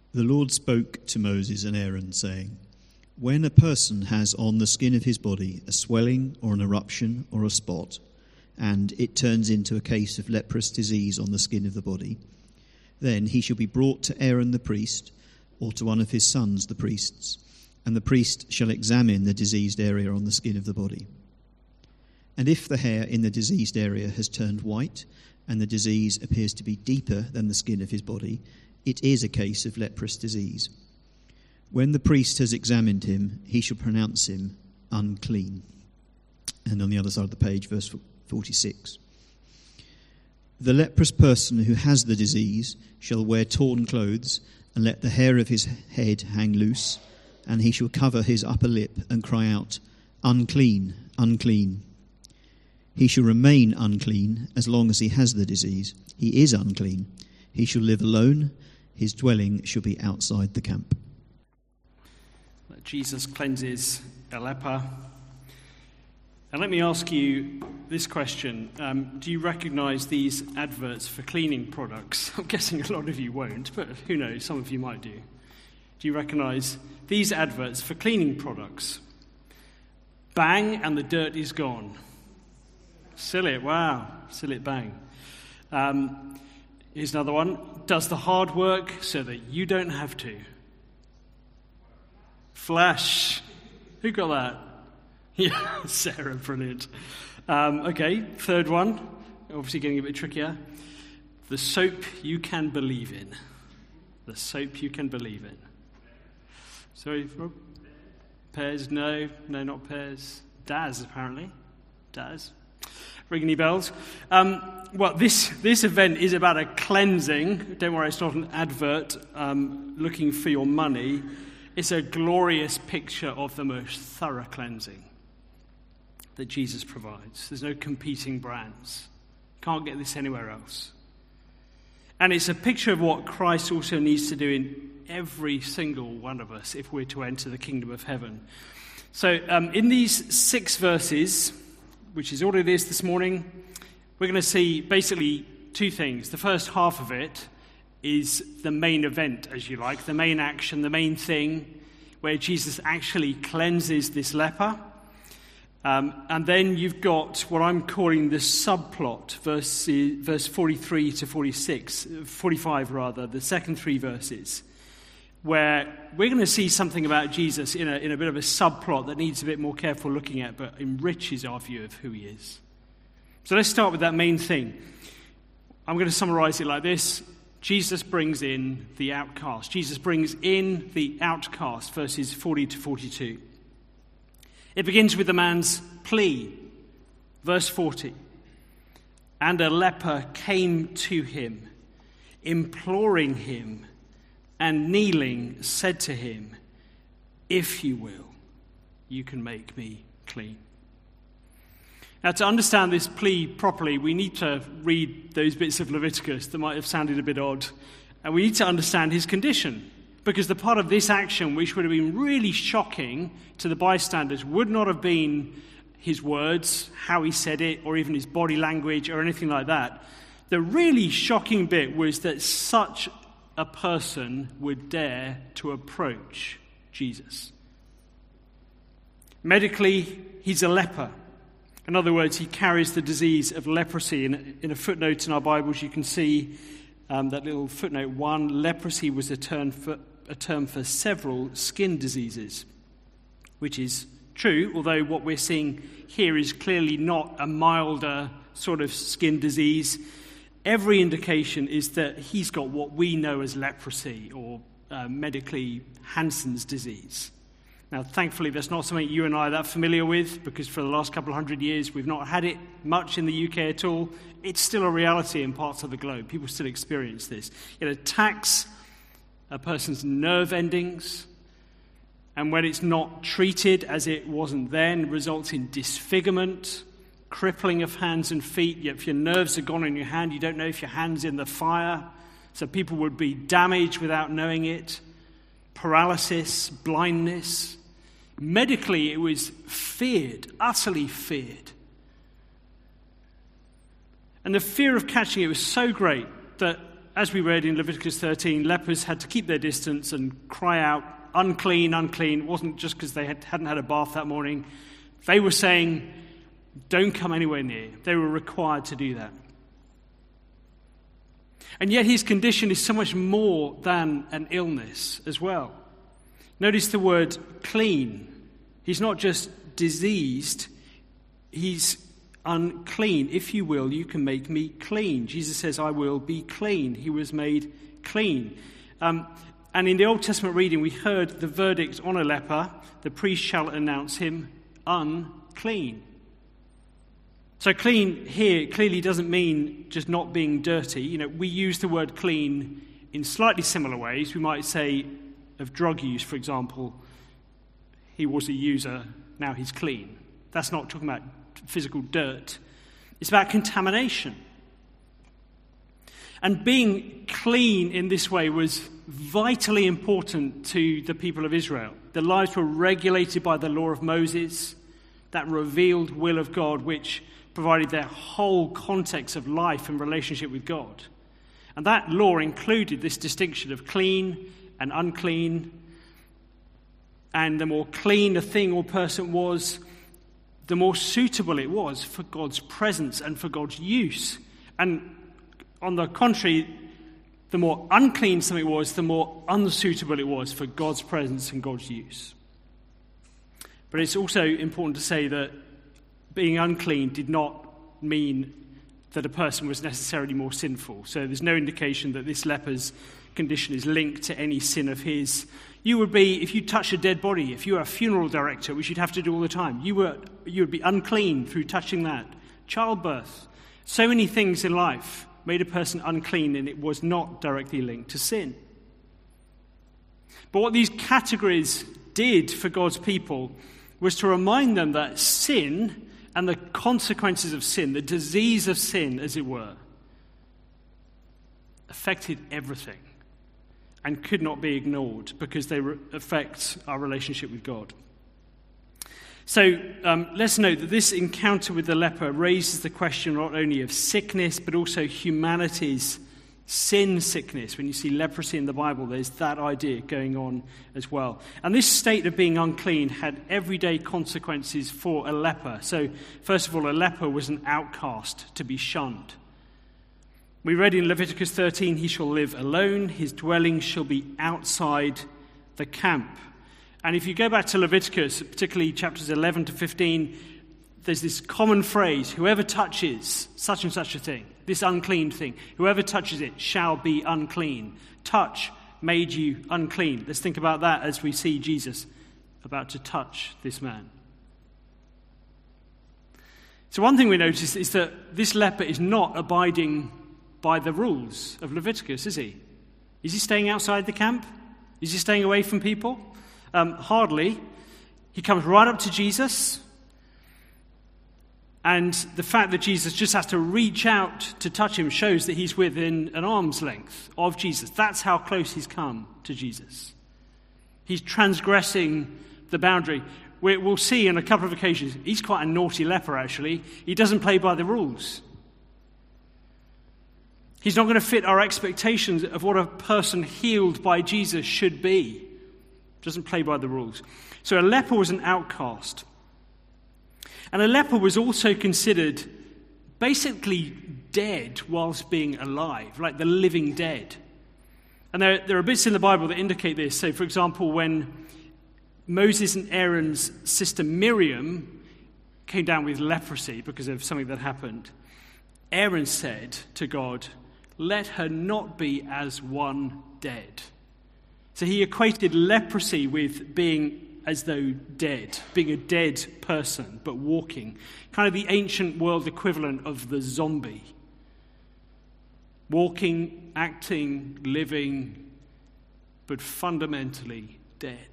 The Lord spoke to Moses and Aaron, saying, "When a person has on the skin of his body a swelling or an eruption or a spot, and it turns into a case of leprous disease on the skin of the body, then he shall be brought to Aaron the priest, or to one of his sons the priests, and the priest shall examine the diseased area on the skin of the body. And if the hair in the diseased area has turned white, and the disease appears to be deeper than the skin of his body, it is a case of leprous disease. When the priest has examined him, he shall pronounce him unclean." And on the other side of the page, verse 46. "The leprous person who has the disease shall wear torn clothes, and let the hair of his head hang loose, and he shall cover his upper lip and cry out, 'Unclean, unclean.' He shall remain unclean as long as he has the disease. He is unclean. He shall live alone. His dwelling shall be outside the camp." Jesus cleanses a leper. And let me ask you this question. Do you recognize these adverts for cleaning products? I'm guessing a lot of you won't, but who knows, some of you might do. Do you recognize these adverts for cleaning products? Bang, and the dirt is gone. Seal it, wow, seal it, bang. Here's another one. Does the hard work so that you don't have to. Flash. Who got that? Yeah, Sarah, brilliant. Okay, third one, obviously getting a bit trickier. The soap you can believe in. The soap you can believe in. Sorry, Rob? Pears? No, not pears. Daz, apparently. Daz. Ring any bells? Well, this event is about a cleansing. Don't worry, it's not an advert looking for your money. It's a glorious picture of the most thorough cleansing that Jesus provides. There's no competing brands. Can't get this anywhere else. And it's a picture of what Christ also needs to do in every single one of us if we're to enter the kingdom of heaven. So in these 6 verses, which is all it is this morning, we're going to see basically 2 things. The first half of it is the main event, as you like, the main action, the main thing, where Jesus actually cleanses this leper. And then you've got what I'm calling the subplot, verse 43 to 45 rather, the second 3 verses, where we're going to see something about Jesus in a bit of a subplot that needs a bit more careful looking at, but enriches our view of who he is. So let's start with that main thing. I'm going to summarize it like this. Jesus brings in the outcast. Jesus brings in the outcast, verses 40 to 42. It begins with the man's plea, verse 40. "And a leper came to him, imploring him, and kneeling said to him, 'If you will, you can make me clean.'" Now, to understand this plea properly, we need to read those bits of Leviticus that might have sounded a bit odd, and we need to understand his condition. Because the part of this action which would have been really shocking to the bystanders would not have been his words, how he said it, or even his body language or anything like that. The really shocking bit was that such a person would dare to approach Jesus. Medically, he's a leper. In other words, he carries the disease of leprosy. In a footnote in our Bibles, you can see that little footnote 1, leprosy was a term for several skin diseases, which is true, although what we're seeing here is clearly not a milder sort of skin disease. Every indication is that he's got what we know as leprosy, or medically Hansen's disease. Now, thankfully, that's not something you and I are that familiar with, because for the last couple of 100 years, we've not had it much in the UK at all. It's still a reality in parts of the globe. People still experience this. It attacks a person's nerve endings, and when it's not treated as it wasn't then, results in disfigurement, crippling of hands and feet. Yet if your nerves are gone in your hand, you don't know if your hand's in the fire. So people would be damaged without knowing it. Paralysis, blindness. Medically, it was feared, utterly feared. And the fear of catching it was so great that as we read in Leviticus 13, lepers had to keep their distance and cry out, unclean, unclean. It wasn't just because they hadn't had a bath that morning. They were saying, don't come anywhere near. They were required to do that. And yet his condition is so much more than an illness as well. Notice the word clean. He's not just diseased, he's unclean. If you will, you can make me clean. Jesus says, I will be clean. He was made clean. And in the Old Testament reading, we heard the verdict on a leper. The priest shall announce him unclean. So clean here clearly doesn't mean just not being dirty. You know, we use the word clean in slightly similar ways. We might say of drug use, for example, he was a user, now he's clean. That's not talking about physical dirt. It's about contamination. And being clean in this way was vitally important to the people of Israel. Their lives were regulated by the law of Moses, that revealed will of God, which provided their whole context of life and relationship with God. And that law included this distinction of clean and unclean. And the more clean a thing or person was, the more suitable it was for God's presence and for God's use. And on the contrary, the more unclean something was, the more unsuitable it was for God's presence and God's use. But it's also important to say that being unclean did not mean that a person was necessarily more sinful. So there's no indication that this leper's condition is linked to any sin of his. You would be, if you touch a dead body, if you were a funeral director, which you'd have to do all the time, you would be unclean through touching that. Childbirth. So many things in life made a person unclean, and it was not directly linked to sin. But what these categories did for God's people was to remind them that sin and the consequences of sin, the disease of sin, as it were, affected everything and could not be ignored because they affect our relationship with God. So let's note that this encounter with the leper raises the question not only of sickness, but also humanity's sin sickness. When you see leprosy in the Bible, there's that idea going on as well. And this state of being unclean had everyday consequences for a leper. So first of all, a leper was an outcast, to be shunned. We read in Leviticus 13, he shall live alone, his dwelling shall be outside the camp. And if you go back to Leviticus, particularly chapters 11 to 15, there's this common phrase, whoever touches such and such a thing, this unclean thing, whoever touches it shall be unclean. Touch made you unclean. Let's think about that as we see Jesus about to touch this man. So one thing we notice is that this leper is not abiding by the rules of Leviticus, is he? Is he staying outside the camp? Is he staying away from people? Hardly. He comes right up to Jesus, and the fact that Jesus just has to reach out to touch him shows that he's within an arm's length of Jesus. That's how close he's come to Jesus. He's transgressing the boundary. We'll see on a couple of occasions, he's quite a naughty leper, actually. He doesn't play by the rules. He's not going to fit our expectations of what a person healed by Jesus should be. Doesn't play by the rules. So a leper was an outcast. And a leper was also considered basically dead whilst being alive, like the living dead. And there are bits in the Bible that indicate this. So, for example, when Moses and Aaron's sister Miriam came down with leprosy because of something that happened, Aaron said to God, "Let her not be as one dead." So he equated leprosy with being as though dead, being a dead person, but walking. Kind of the ancient world equivalent of the zombie. Walking, acting, living, but fundamentally dead.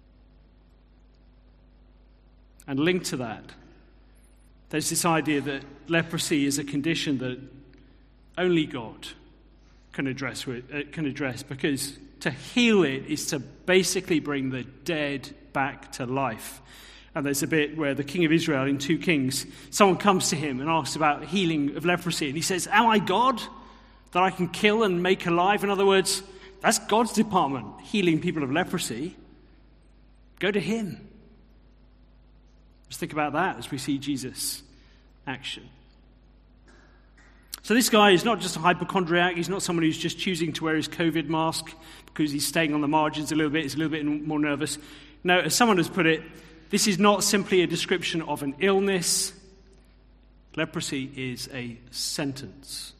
And linked to that, there's this idea that leprosy is a condition that only God can address, because to heal it is to basically bring the dead back to life. And there's a bit where the king of Israel in 2 Kings, someone comes to him and asks about healing of leprosy, and he says, "Am I God that I can kill and make alive. In other words, that's God's department, healing people of leprosy. Go to him. Let's think about that as we see Jesus' action. So this guy is not just a hypochondriac. He's not someone who's just choosing to wear his COVID mask because he's staying on the margins a little bit. He's a little bit more nervous. No, as someone has put it, this is not simply a description of an illness. Leprosy is a sentence.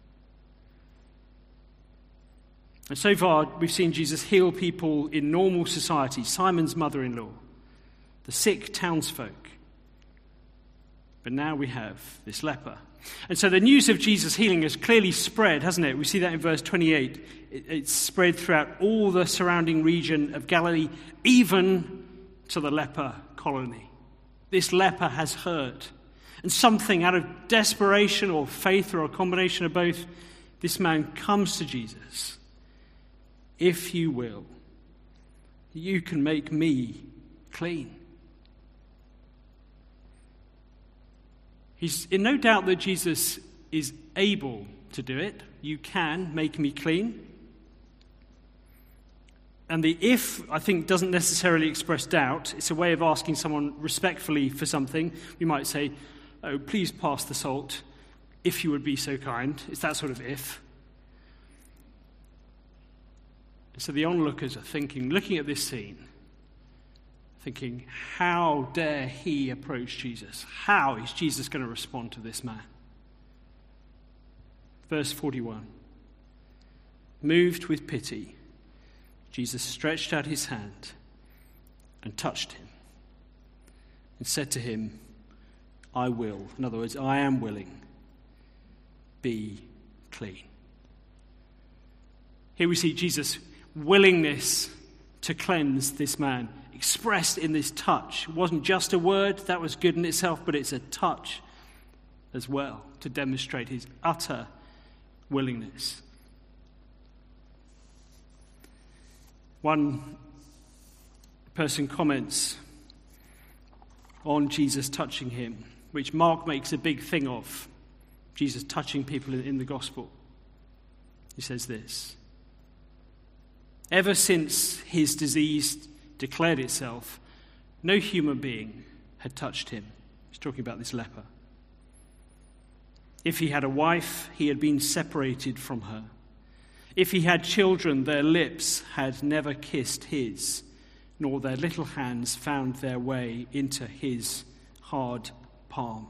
And so far, we've seen Jesus heal people in normal society, Simon's mother-in-law, the sick townsfolk. But now we have this leper. And so the news of Jesus' healing has clearly spread, hasn't it? We see that in verse 28. It's spread throughout all the surrounding region of Galilee, even to the leper colony. This leper has heard. And something out of desperation or faith or a combination of both, this man comes to Jesus. If you will, you can make me clean. He's in no doubt that Jesus is able to do it. You can make me clean. And the if, I think, doesn't necessarily express doubt. It's a way of asking someone respectfully for something. We might say, oh, please pass the salt, if you would be so kind. It's that sort of if. So the onlookers are looking at this scene, thinking, how dare he approach Jesus? How is Jesus going to respond to this man? Verse 41. Moved with pity, Jesus stretched out his hand and touched him and said to him, I will. In other words, I am willing. Be clean. Here we see Jesus' willingness to cleanse this man, expressed in this touch. It wasn't just a word, that was good in itself, but it's a touch as well to demonstrate his utter willingness. One person comments on Jesus touching him, which Mark makes a big thing of, Jesus touching people in the gospel. He says this: ever since his disease declared itself, no human being had touched him. He's talking about this leper. If he had a wife, he had been separated from her. If he had children, their lips had never kissed his, nor their little hands found their way into his hard palm.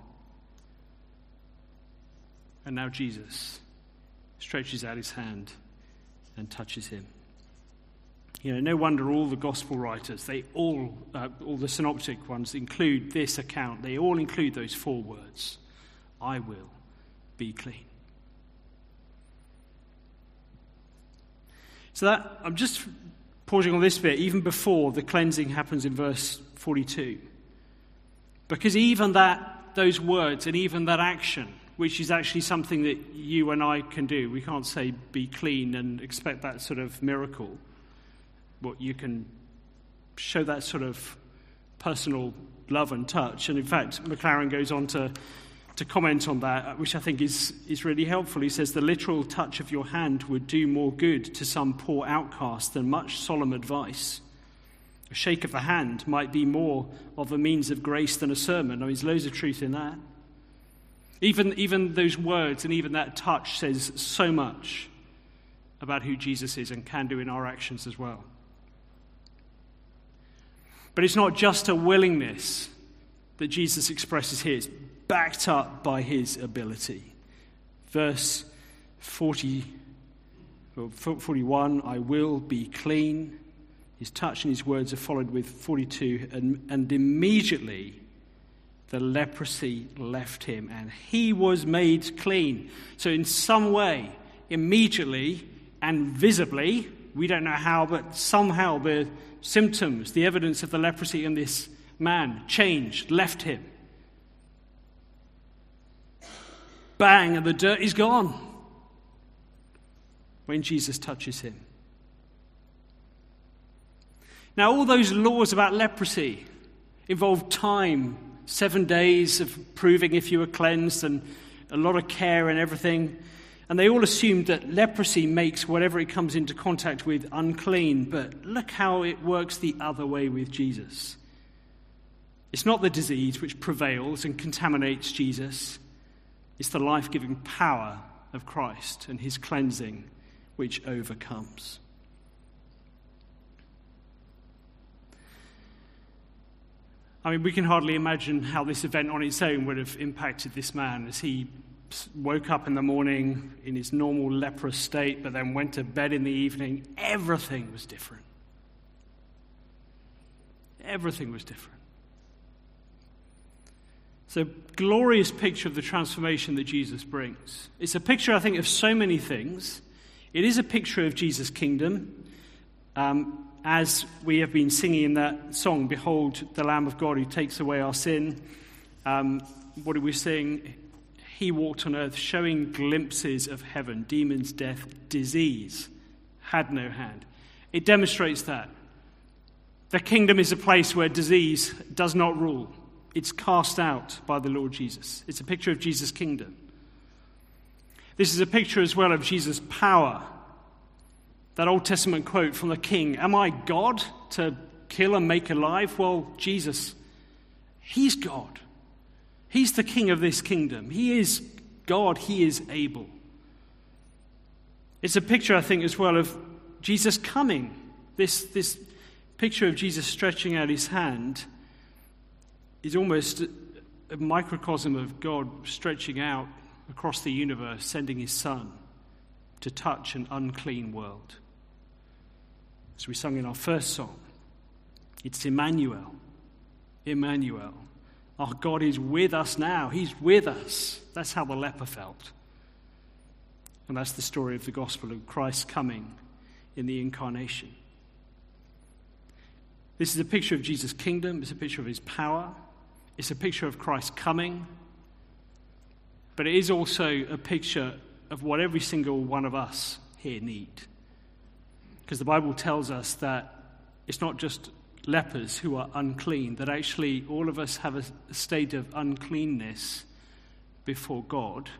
And now Jesus stretches out his hand and touches him. You know, no wonder all the gospel writers, all the synoptic ones include this account. They all include those 4 words: I will be clean. So that, I'm just pausing on this bit, even before the cleansing happens in verse 42. Because even those words and even that action, which is actually something that you and I can do. We can't say be clean and expect that sort of miracle. But you can show that sort of personal love and touch. And in fact, McLaren goes on to comment on that, which I think is really helpful. He says, the literal touch of your hand would do more good to some poor outcast than much solemn advice. A shake of the hand might be more of a means of grace than a sermon. I mean, there's loads of truth in that. Even those words and even that touch says so much about who Jesus is and can do in our actions as well. But it's not just a willingness that Jesus expresses here. It's backed up by his ability. Verse 41, I will be clean. His touch and his words are followed with 42, and immediately the leprosy left him, and he was made clean. So in some way, immediately and visibly, we don't know how, but somehow the symptoms, the evidence of the leprosy in this man changed, left him. Bang, and the dirt is gone when Jesus touches him. Now, all those laws about leprosy involve time, 7 days of proving if you were cleansed, and a lot of care and everything. And they all assumed that leprosy makes whatever it comes into contact with unclean. But look how it works the other way with Jesus. It's not the disease which prevails and contaminates Jesus. It's the life-giving power of Christ and his cleansing which overcomes. I mean, we can hardly imagine how this event on its own would have impacted this man as he woke up in the morning in his normal leprous state, but then went to bed in the evening. Everything was different. Everything was different. It's a glorious picture of the transformation that Jesus brings. It's a picture, I think, of so many things. It is a picture of Jesus' kingdom. As we have been singing in that song, "Behold the Lamb of God who takes away our sin." What did we sing? He walked on earth showing glimpses of heaven. Demons, death, disease had no hand. It demonstrates that. The kingdom is a place where disease does not rule. It's cast out by the Lord Jesus. It's a picture of Jesus' kingdom. This is a picture as well of Jesus' power. That Old Testament quote from the king, "Am I God to kill and make alive?" Well, Jesus, he's God. He's the king of this kingdom. He is God. He is able. It's a picture, I think, as well of Jesus coming. This picture of Jesus stretching out his hand is almost a microcosm of God stretching out across the universe, sending his Son to touch an unclean world. As we sung in our first song, it's Emmanuel. Emmanuel. Our God is with us now. He's with us. That's how the leper felt. And that's the story of the gospel of Christ coming in the incarnation. This is a picture of Jesus' kingdom. It's a picture of his power. It's a picture of Christ coming. But it is also a picture of what every single one of us here need. Because the Bible tells us that it's not just lepers who are unclean, that actually all of us have a state of uncleanness before God,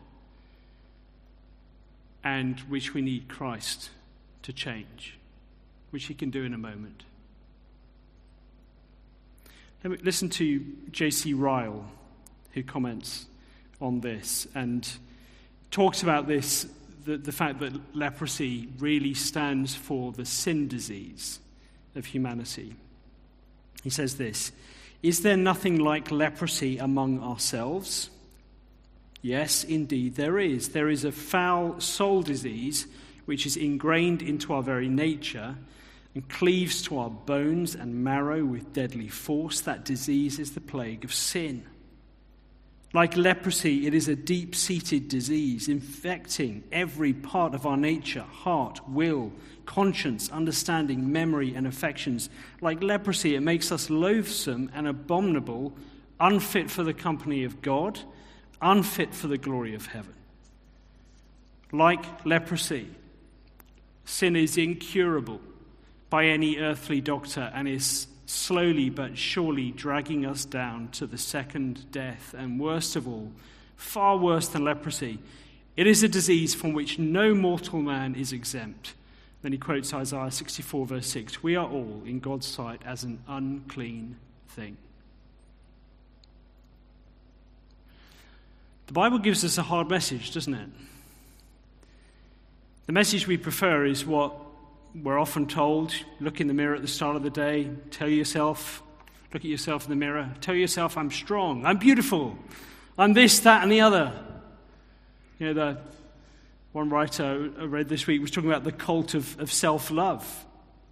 and which we need Christ to change, which he can do in a moment. Let me listen to J.C. Ryle, who comments on this and talks about this, the fact that leprosy really stands for the sin disease of humanity. He says this: "Is there nothing like leprosy among ourselves? Yes, indeed there is. There is a foul soul disease which is ingrained into our very nature and cleaves to our bones and marrow with deadly force. That disease is the plague of sin. Like leprosy, it is a deep-seated disease, infecting every part of our nature, heart, will, conscience, understanding, memory, and affections. Like leprosy, it makes us loathsome and abominable, unfit for the company of God, unfit for the glory of heaven. Like leprosy, sin is incurable by any earthly doctor and is slowly but surely dragging us down to the second death. And worst of all, far worse than leprosy, it is a disease from which no mortal man is exempt." Then he quotes Isaiah 64 verse 6, "We are all in God's sight as an unclean thing." The Bible gives us a hard message, doesn't it? The message we prefer is what we're often told. Look in the mirror at the start of the day. Look at yourself in the mirror. Tell yourself, "I'm strong. I'm beautiful. I'm this, that, and the other." You know, the one writer I read this week was talking about the cult of self-love.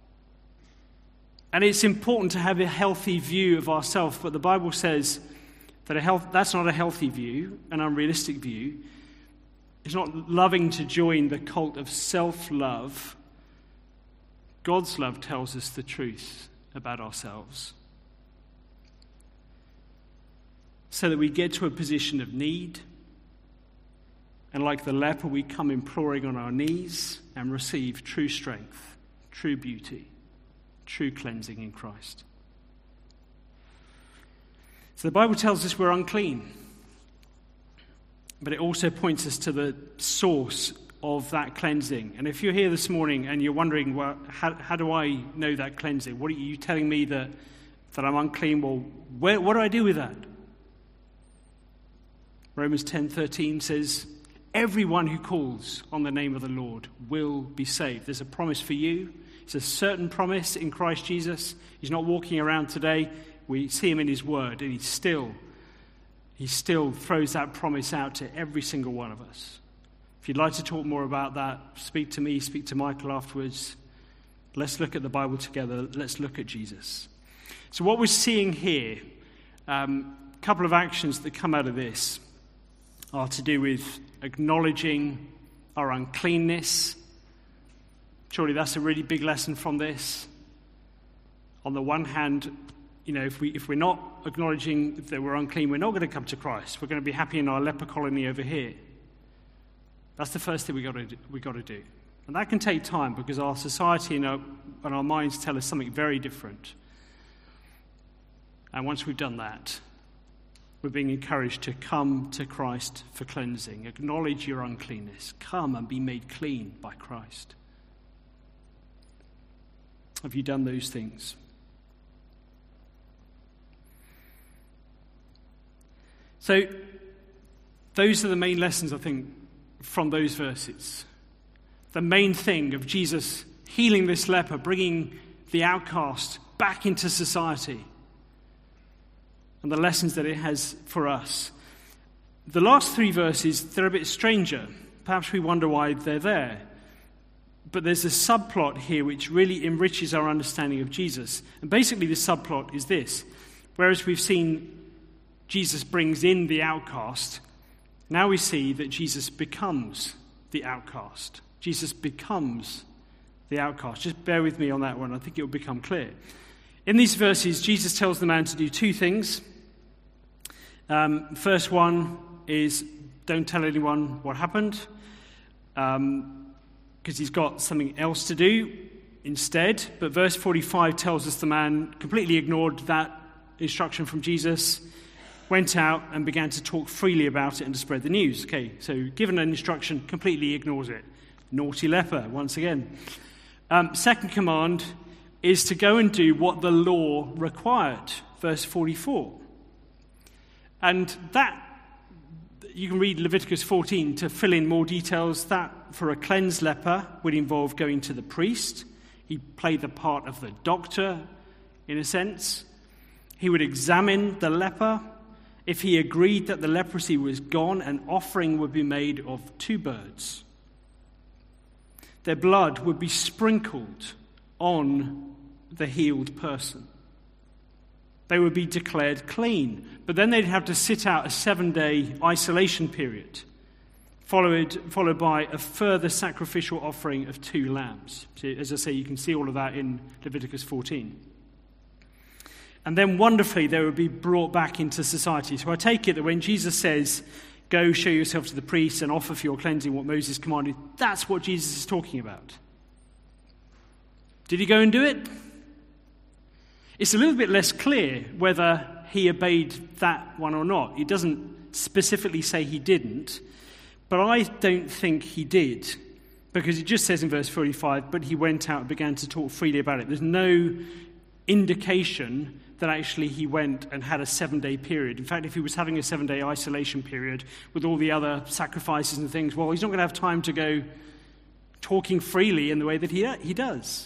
And it's important to have a healthy view of ourselves, but the Bible says that that's not a healthy view, an unrealistic view. It's not loving to join the cult of self-love. God's love tells us the truth about ourselves, so that we get to a position of need, and like the leper, we come imploring on our knees and receive true strength, true beauty, true cleansing in Christ. So the Bible tells us we're unclean, but it also points us to the source of that cleansing. And if you're here this morning and you're wondering, well, how do I know that cleansing? What are you telling me that I'm unclean? Well, what do I do with that? Romans 10:13 says, everyone who calls on the name of the Lord will be saved. There's a promise for you. It's a certain promise in Christ Jesus. He's not walking around today. We see him in his word, and he still throws that promise out to every single one of us. If you'd like to talk more about that, speak to me, speak to Michael afterwards. Let's look at the Bible together. Let's look at Jesus. So what we're seeing here, a couple of actions that come out of this are to do with acknowledging our uncleanness. Surely that's a really big lesson from this. On the one hand, if we're not acknowledging that we're unclean, we're not going to come to Christ. We're going to be happy in our leper colony over here. That's the first thing we got to do. And that can take time because our society and our minds tell us something very different. And once we've done that, we're being encouraged to come to Christ for cleansing. Acknowledge your uncleanness. Come and be made clean by Christ. Have you done those things? So, those are the main lessons, I think, from those verses. The main thing of Jesus healing this leper, bringing the outcast back into society, and the lessons that it has for us. The last three verses, they're a bit stranger. Perhaps we wonder why they're there. But there's a subplot here which really enriches our understanding of Jesus. And basically the subplot is this. Whereas we've seen Jesus brings in the outcast, now we see that Jesus becomes the outcast. Jesus becomes the outcast. Just bear with me on that one. I think it will become clear. In these verses, Jesus tells the man to do two things. First one is don't tell anyone what happened, because he's got something else to do instead. But verse 45 tells us the man completely ignored that instruction from Jesus, went out and began to talk freely about it and to spread the news. Okay, so given an instruction, completely ignores it. Naughty leper, once again. Second command is to go and do what the law required. Verse 44. And that, you can read Leviticus 14 to fill in more details. That, for a cleansed leper, would involve going to the priest. He played the part of the doctor, in a sense. He would examine the leper. If he agreed that the leprosy was gone, an offering would be made of 2 birds. Their blood would be sprinkled on the healed person. They would be declared clean. But then they'd have to sit out a 7-day isolation period, followed by a further sacrificial offering of 2 lambs. So, as I say, you can see all of that in Leviticus 14. And then wonderfully, they would be brought back into society. So I take it that when Jesus says, go show yourself to the priest and offer for your cleansing what Moses commanded, that's what Jesus is talking about. Did he go and do it? It's a little bit less clear whether he obeyed that one or not. It doesn't specifically say he didn't, but I don't think he did, because it just says in verse 45, but he went out and began to talk freely about it. There's no indication that actually he went and had a 7-day period. In fact, if he was having a 7-day isolation period with all the other sacrifices and things, well, he's not going to have time to go talking freely in the way that he does.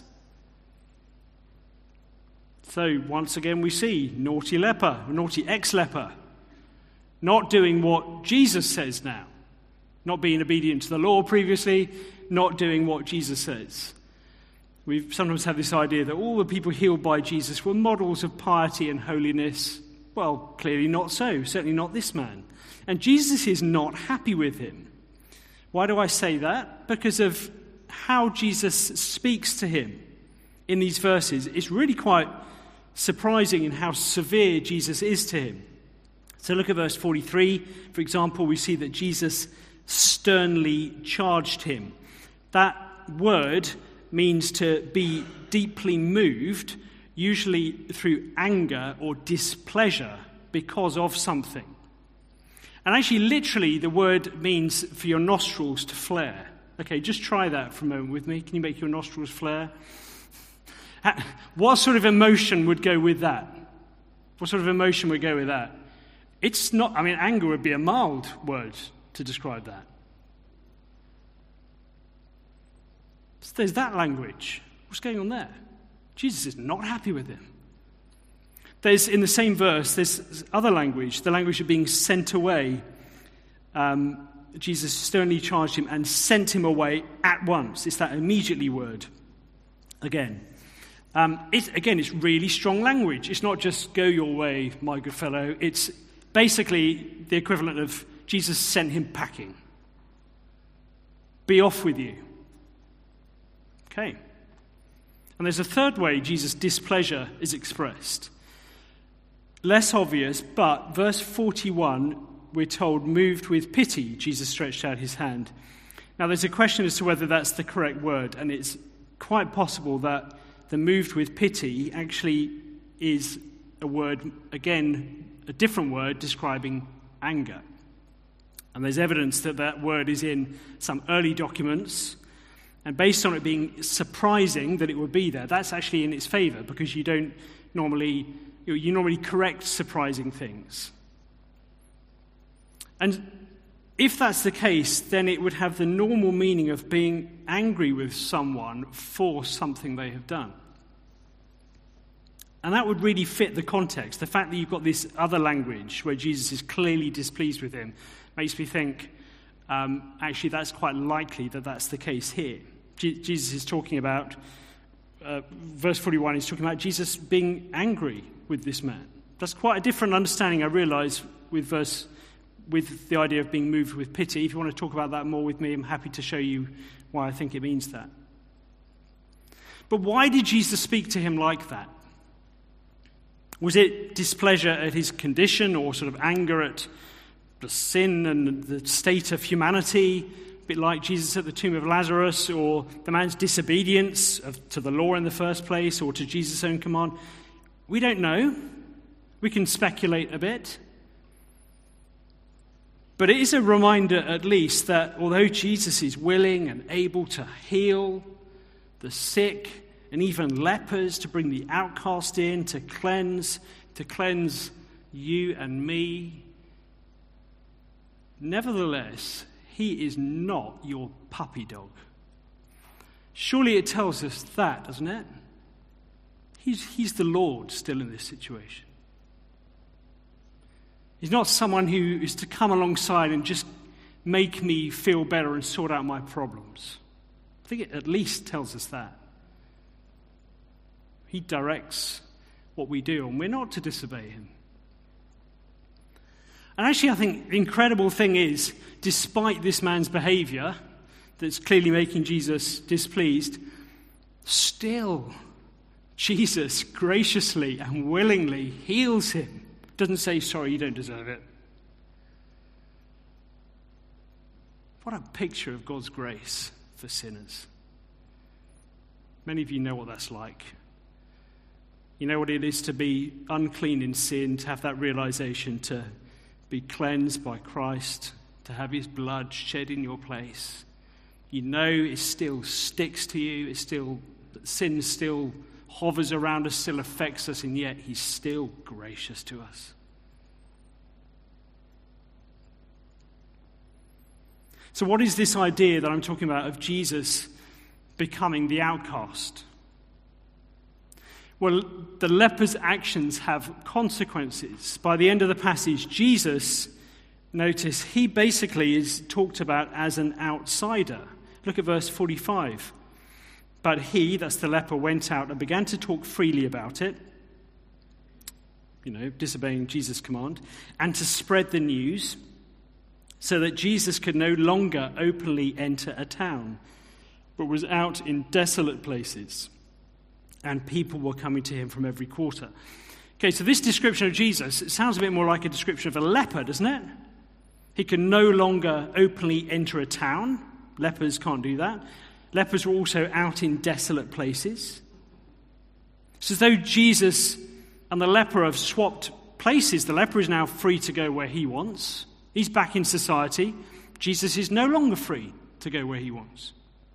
So, once again, we see naughty leper, naughty ex-leper, not doing what Jesus says now, not being obedient to the law previously, not doing what Jesus says. We've sometimes had this idea that all the people healed by Jesus were models of piety and holiness. Well, clearly not so, certainly not this man. And Jesus is not happy with him. Why do I say that? Because of how Jesus speaks to him in these verses. It's really quite surprising in how severe Jesus is to him. So look at verse 43. For example, we see that Jesus sternly charged him. That word means to be deeply moved, usually through anger or displeasure because of something. And actually, literally, the word means for your nostrils to flare. Okay, just try that for a moment with me. Can you make your nostrils flare? What sort of emotion would go with that? What sort of emotion would go with that? It's not, anger would be a mild word to describe that. So there's that language. What's going on there? Jesus is not happy with him. There's, in the same verse, there's other language, the language of being sent away. Jesus sternly charged him and sent him away at once. It's that immediately word. Again, it's really strong language. It's not just go your way, my good fellow. It's basically the equivalent of Jesus sent him packing. Be off with you. Okay. And there's a third way Jesus' displeasure is expressed. Less obvious, but verse 41, we're told, moved with pity, Jesus stretched out his hand. Now, there's a question as to whether that's the correct word, and it's quite possible that the moved with pity actually is a word, again, a different word describing anger. And there's evidence that that word is in some early documents, and based on it being surprising that it would be there, that's actually in its favor, because you normally correct surprising things. And if that's the case, then it would have the normal meaning of being angry with someone for something they have done. And that would really fit the context. The fact that you've got this other language where Jesus is clearly displeased with him makes me think, actually, that's quite likely that that's the case here. Jesus is talking about, verse 41, he's talking about Jesus being angry with this man. That's quite a different understanding, I realise, with the idea of being moved with pity. If you want to talk about that more with me, I'm happy to show you why I think it means that. But why did Jesus speak to him like that? Was it displeasure at his condition, or sort of anger at the sin and the state of humanity, a bit like Jesus at the tomb of Lazarus, or the man's disobedience to the law in the first place, or to Jesus' own command? We don't know. We can speculate a bit. But it is a reminder, at least, that although Jesus is willing and able to heal the sick and even lepers, to bring the outcast in, to cleanse you and me, nevertheless, he is not your puppy dog. Surely it tells us that, doesn't it? He's the Lord still in this situation. He's not someone who is to come alongside and just make me feel better and sort out my problems. I think it at least tells us that. He directs what we do, and we're not to disobey him. And actually, I think the incredible thing is, despite this man's behavior that's clearly making Jesus displeased, still Jesus graciously and willingly heals him. Doesn't say, sorry, you don't deserve it. What a picture of God's grace for sinners. Many of you know what that's like. You know what it is to be unclean in sin, to have that realization, to be cleansed by Christ, to have his blood shed in your place. You know it still sticks to you, sin still hovers around us, still affects us, and yet he's still gracious to us. So what is this idea that I'm talking about of Jesus becoming the outcast? Well, the leper's actions have consequences. By the end of the passage, Jesus, notice, he basically is talked about as an outsider. Look at verse 45. But he, that's the leper, went out and began to talk freely about it, disobeying Jesus' command, and to spread the news, so that Jesus could no longer openly enter a town, but was out in desolate places, and people were coming to him from every quarter. Okay, so this description of Jesus, it sounds a bit more like a description of a leper, doesn't it? He can no longer openly enter a town. Lepers can't do that. Lepers were also out in desolate places. It's as though Jesus and the leper have swapped places. The leper is now free to go where he wants. He's back in society. Jesus is no longer free to go where he wants.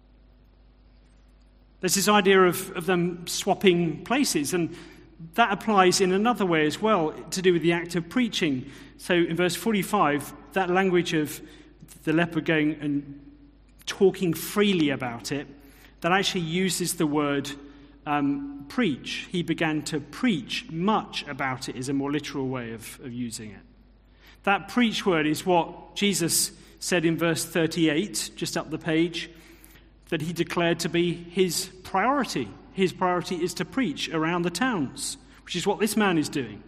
There's this idea of them swapping places, and that applies in another way as well, to do with the act of preaching. So in verse 45, that language of the leper going and talking freely about it, that actually uses the word preach. He began to preach much about it, is a more literal way of using it. That preach word is what Jesus said in verse 38, just up the page, that he declared to be his priority. His priority is to preach around the towns, which is what this man is doing.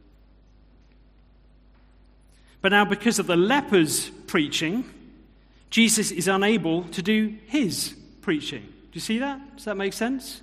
But now, because of the lepers preaching, Jesus is unable to do his preaching. Do you see that? Does that make sense?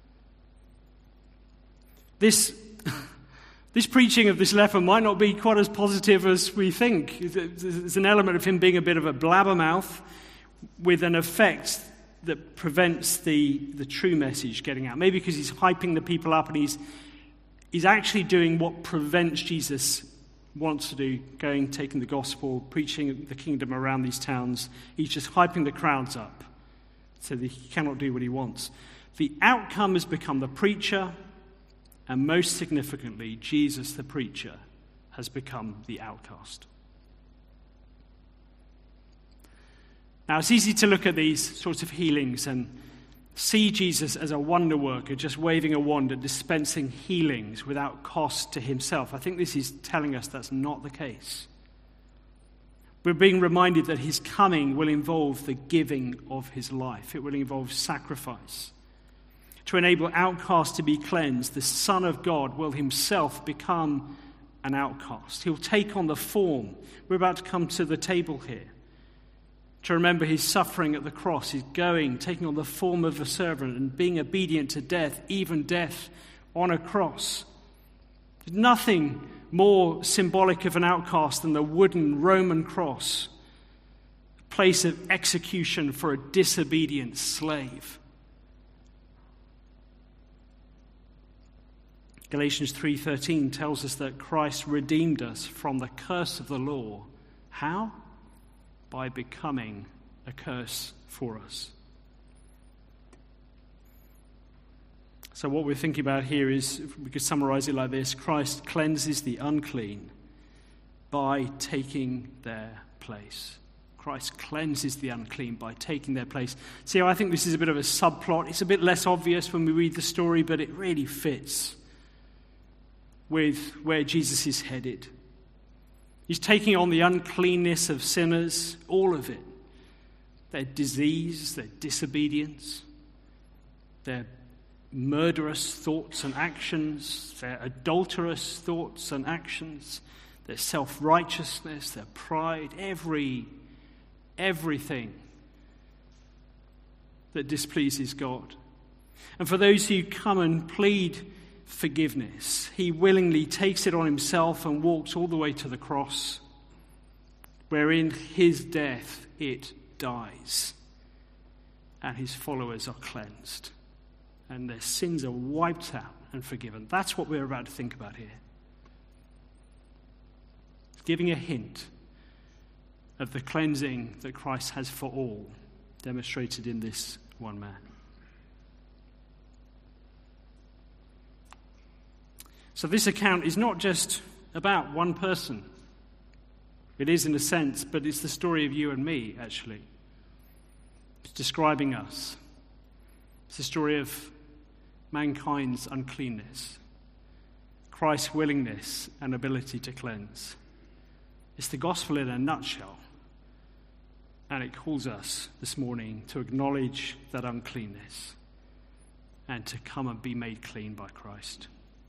This preaching of this leper might not be quite as positive as we think. There's an element of him being a bit of a blabbermouth with an effect that prevents the true message getting out. Maybe because he's hyping the people up and he's actually doing what prevents Jesus wants to do, taking the gospel, preaching the kingdom around these towns. He's just hyping the crowds up so that he cannot do what he wants. The outcome has become the preacher, and most significantly, Jesus the preacher has become the outcast. Now, it's easy to look at these sorts of healings and see Jesus as a wonder worker, just waving a wand and dispensing healings without cost to himself. I think this is telling us that's not the case. We're being reminded that his coming will involve the giving of his life. It will involve sacrifice. To enable outcasts to be cleansed, the Son of God will himself become an outcast. He'll take on the form. We're about to come to the table here to remember his suffering at the cross. He's taking on the form of a servant and being obedient to death, even death on a cross. There's nothing more symbolic of an outcast than the wooden Roman cross, a place of execution for a disobedient slave. Galatians 3:13 tells us that Christ redeemed us from the curse of the law. How? By becoming a curse for us. So what we're thinking about here is, we could summarize it like this: Christ cleanses the unclean by taking their place. Christ cleanses the unclean by taking their place. See, I think this is a bit of a subplot. It's a bit less obvious when we read the story, but it really fits with where Jesus is headed. He's taking on the uncleanness of sinners, all of it. Their disease, their disobedience, their murderous thoughts and actions, their adulterous thoughts and actions, their self-righteousness, their pride, everything that displeases God. And for those who come and plead forgiveness, he willingly takes it on himself and walks all the way to the cross, where in his death it dies and his followers are cleansed and their sins are wiped out and forgiven. That's what we're about to think about here. Giving a hint of the cleansing that Christ has for all, demonstrated in this one man. So this account is not just about one person. It is in a sense, but it's the story of you and me, actually. It's describing us. It's the story of mankind's uncleanness, Christ's willingness and ability to cleanse. It's the gospel in a nutshell. And it calls us this morning to acknowledge that uncleanness and to come and be made clean by Christ.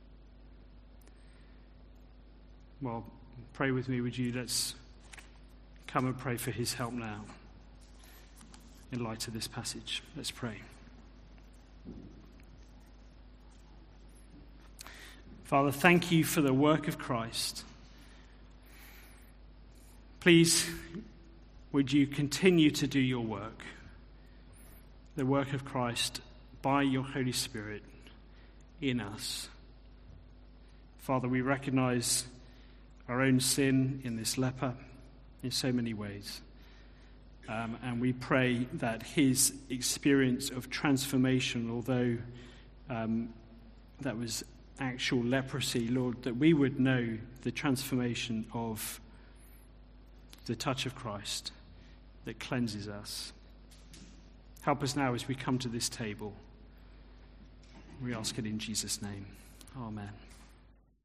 Well, pray with me, would you? Let's come and pray for his help now in light of this passage. Let's pray. Father, thank you for the work of Christ. Please, would you continue to do your work, the work of Christ, by your Holy Spirit in us. Father, we recognize our own sin in this leper in so many ways. And we pray that his experience of transformation, although that was actual leprosy, Lord, that we would know the transformation of the touch of Christ that cleanses us. Help us now as we come to this table. We ask it in Jesus' name. Amen.